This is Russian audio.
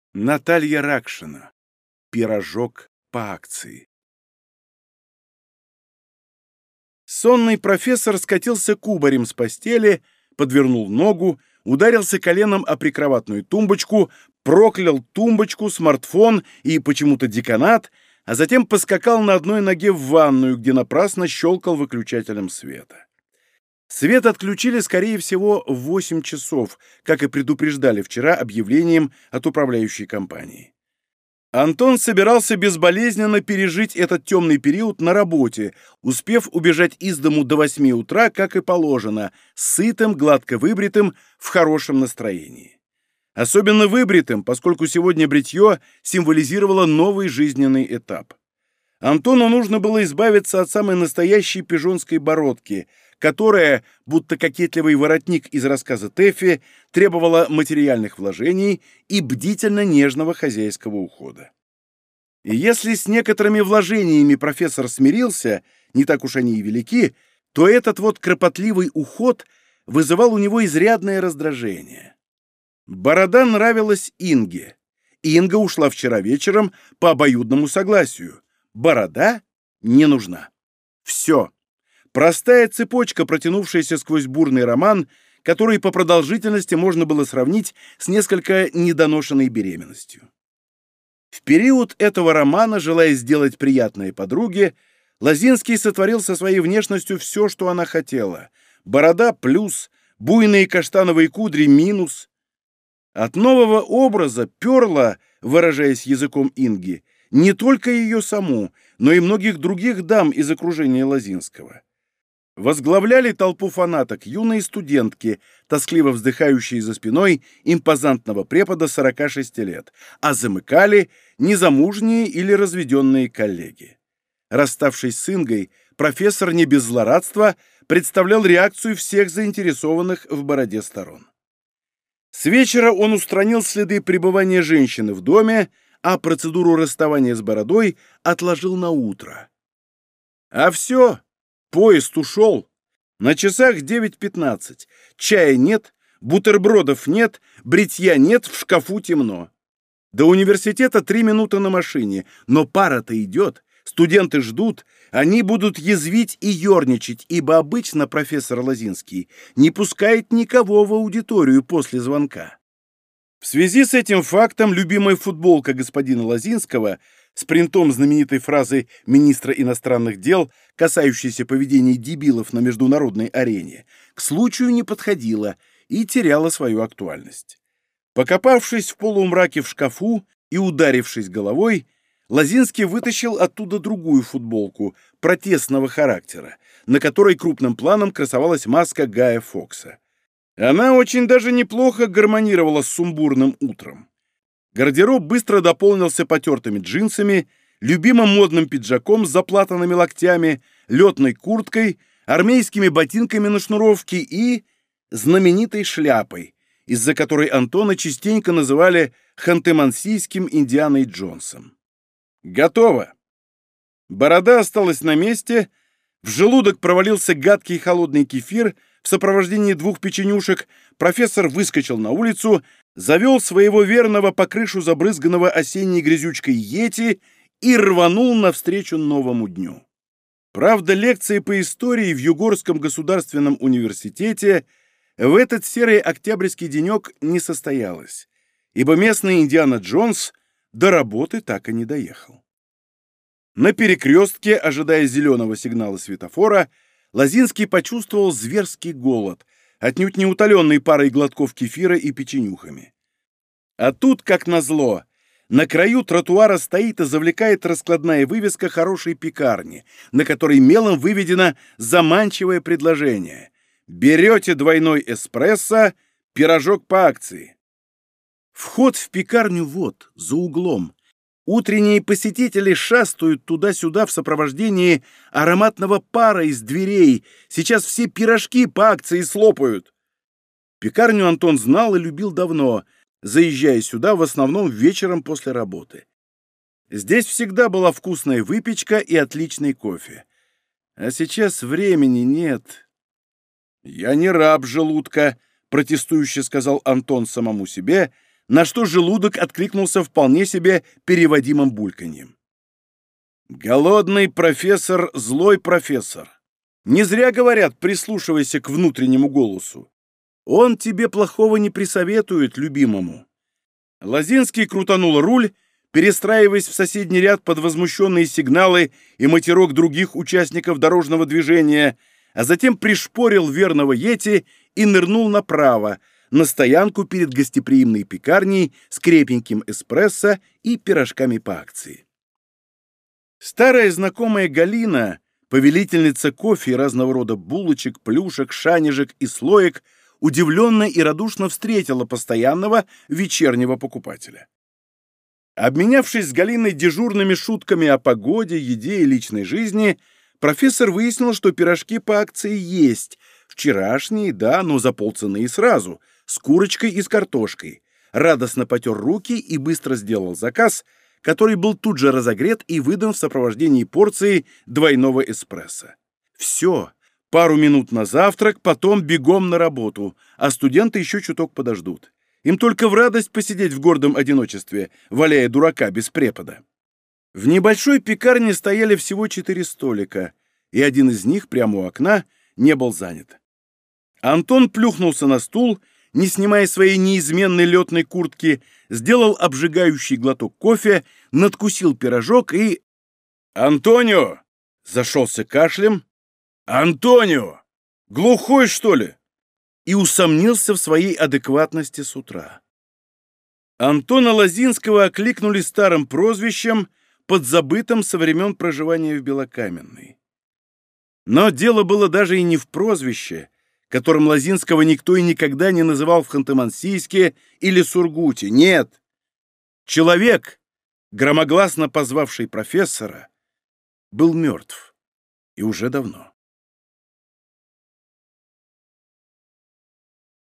Наталья Ракшина. Пирожок по акции. Сонный профессор скатился кубарем с постели, подвернул ногу, ударился коленом о прикроватную тумбочку, проклял тумбочку, смартфон и почему-то деканат, а затем поскакал на одной ноге в ванную, где напрасно щелкал выключателем света. Свет отключили, скорее всего, в 8 часов, как и предупреждали вчера объявлением от управляющей компании. Антон собирался безболезненно пережить этот темный период на работе, успев убежать из дому до 8 утра, как и положено, сытым, гладко выбритым, в хорошем настроении. Особенно выбритым, поскольку сегодня бритье символизировало новый жизненный этап. Антону нужно было избавиться от самой настоящей пижонской бородки, которая, будто кокетливый воротник из рассказа Тэффи, требовала материальных вложений и бдительно нежного хозяйского ухода. И если с некоторыми вложениями профессор смирился, не так уж они и велики, то этот вот кропотливый уход вызывал у него изрядное раздражение. Борода нравилась Инге. Инга ушла вчера вечером по обоюдному согласию. Борода не нужна. Все. Простая цепочка, протянувшаяся сквозь бурный роман, который по продолжительности можно было сравнить с несколько недоношенной беременностью. В период этого романа, желая сделать приятное подруге, Лозинский сотворил со своей внешностью все, что она хотела. Борода – плюс, буйные каштановые кудри – минус. От нового образа перло, выражаясь языком Инги, не только ее саму, но и многих других дам из окружения Лозинского. Возглавляли толпу фанаток юные студентки, тоскливо вздыхающие за спиной импозантного препода 46 лет, а замыкали незамужние или разведенные коллеги. Расставшись с Ингой, профессор не без злорадства представлял реакцию всех заинтересованных в бороде сторон. С вечера он устранил следы пребывания женщины в доме, а процедуру расставания с бородой отложил на утро. А все. Поезд ушел. На часах 9:15. Чая нет, бутербродов нет, бритья нет, в шкафу темно. До университета 3 минуты на машине, но пара-то идет, студенты ждут, они будут язвить и ерничать, ибо обычно профессор Лозинский не пускает никого в аудиторию после звонка. В связи с этим фактом любимая футболка господина Лозинского с принтом знаменитой фразы министра иностранных дел, касающейся поведения дебилов на международной арене, к случаю не подходила и теряла свою актуальность. Покопавшись в полумраке в шкафу и ударившись головой, Лозинский вытащил оттуда другую футболку протестного характера, на которой крупным планом красовалась маска Гая Фокса. Она очень даже неплохо гармонировала с сумбурным утром. Гардероб быстро дополнился потертыми джинсами, любимым модным пиджаком с заплатанными локтями, летной курткой, армейскими ботинками на шнуровке и знаменитой шляпой, из-за которой Антона частенько называли ханты-мансийским Индианой Джонсом. Готово. Борода осталась на месте, в желудок провалился гадкий холодный кефир в сопровождении 2 печенюшек, профессор выскочил на улицу, завел своего верного по крышу забрызганного осенней грязючкой йети и рванул навстречу новому дню. Правда, лекции по истории в Югорском государственном университете в этот серый октябрьский денек не состоялось, ибо местный Индиана Джонс до работы так и не доехал. На перекрестке, ожидая зеленого сигнала светофора, Лозинский почувствовал зверский голод, отнюдь не утоленный парой глотков кефира и печенюхами. А тут, как назло, на краю тротуара стоит и завлекает раскладная вывеска хорошей пекарни, на которой мелом выведено заманчивое предложение: берете двойной эспрессо, пирожок по акции. Вход в пекарню вот, за углом. Утренние посетители шастают туда-сюда в сопровождении ароматного пара из дверей. Сейчас все пирожки по акции слопают. Пекарню Антон знал и любил давно, заезжая сюда в основном вечером после работы. Здесь всегда была вкусная выпечка и отличный кофе. А сейчас времени нет. «Я не раб желудка», — протестующе сказал Антон самому себе, на что желудок откликнулся вполне себе переводимым бульканьем. Голодный профессор, злой профессор. Не зря говорят, прислушивайся к внутреннему голосу. Он тебе плохого не присоветует, любимому. Лозинский крутанул руль, перестраиваясь в соседний ряд под возмущенные сигналы и матерок других участников дорожного движения, а затем пришпорил верного Йети и нырнул направо, на стоянку перед гостеприимной пекарней с крепеньким эспрессо и пирожками по акции. Старая знакомая Галина, повелительница кофе и разного рода булочек, плюшек, шанежек и слоек, удивленно и радушно встретила постоянного вечернего покупателя. Обменявшись с Галиной дежурными шутками о погоде, еде и личной жизни, профессор выяснил, что пирожки по акции есть. Вчерашние, да, но за полцены и сразу, с курочкой и с картошкой. Радостно потер руки и быстро сделал заказ, который был тут же разогрет и выдан в сопровождении порции двойного эспрессо. Все. Пару минут на завтрак, потом бегом на работу, а студенты еще чуток подождут. Им только в радость посидеть в гордом одиночестве, валяя дурака без препода. В небольшой пекарне стояли всего 4 столика, и один из них, прямо у окна, не был занят. Антон плюхнулся на стул, не снимая своей неизменной летной куртки, сделал обжигающий глоток кофе, надкусил пирожок и... «Антонио!» — зашелся кашлем. «Антонио! Глухой, что ли?» И усомнился в своей адекватности с утра. Антона Лозинского окликнули старым прозвищем, подзабытым со времен проживания в Белокаменной. Но дело было даже и не в прозвище, которым Лозинского никто и никогда не называл в Ханты-Мансийске или Сургуте. Нет! Человек, громогласно позвавший профессора, был мертв. И уже давно.